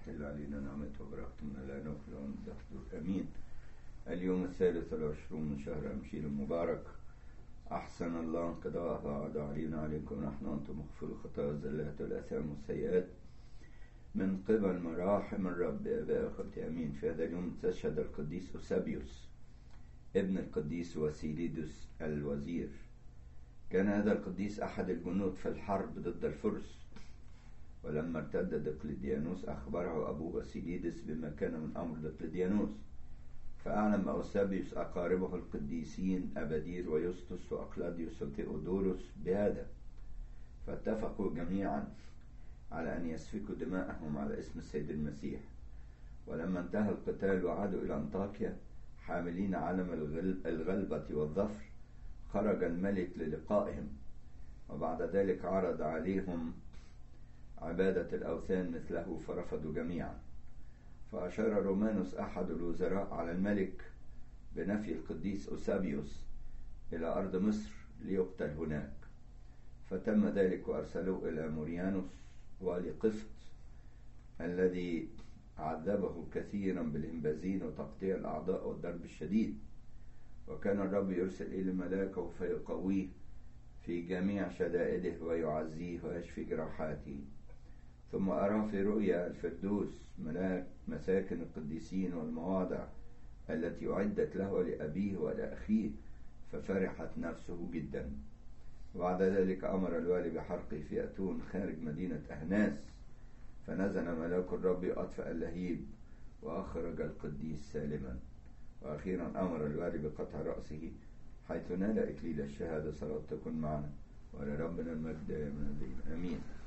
تحل علينا نعمته وبركته من لا نكل وندخل أمين. اليوم 23 من شهر أمشير المبارك. أحسن الله انقضاء وعد علينا عليكم نحن أنتم مغفور الخطايا والزلات والآثام والسيئات من قبل مراحم الرب أباء أخوتي أمين. في هذا اليوم تشهد القديس أوسابيوس ابن القديس واسيليدوس الوزير. كان هذا القديس أحد الجنود في الحرب ضد الفرس، ولما ارتد دقلديانوس أخبره أبوه واسيليدس بما كان من أمر دقلديانوس، فأعلم أوسابيوس أقاربه القديسين أبادير ويسطس وأقلاديوس وتيودوروس بهذا، فاتفقوا جميعا على أن يسفكوا دماءهم على اسم السيد المسيح. ولما انتهى القتال وعادوا إلى أنطاكيا حاملين علم الغلبة والظفر، خرج الملك للقائهم، وبعد ذلك عرض عليهم عبادة الأوثان مثله فرفضوا جميعا. فأشار رومانوس أحد الوزراء على الملك بنفي القديس أوسابيوس إلى أرض مصر ليقتل هناك، فتم ذلك وأرسلوه إلى موريانوس والي قفط الذي عذبه كثيرا بالإنبازين وتقطيع الأعضاء والضرب الشديد. وكان الرب يرسل إلى ملاكه فيقويه في جميع شدائده ويعزيه ويشفي جراحاته. ثم أرى في رؤيا الفردوس ملاك مساكن القديسين والمواضع التي أعدت له ولأبيه ولأخيه، ففرحت نفسه جدا. وبعد ذلك أمر الوالي بحرقه في أتون خارج مدينة أهناس، فنزل ملاك الرب أطفأ اللهيب وأخرج القديس سالما. وأخيرا أمر الوالي بقطع رأسه حيث نال إكليل الشهادة. صلاة تكن معنا ولربنا المجد من الدين. أمين.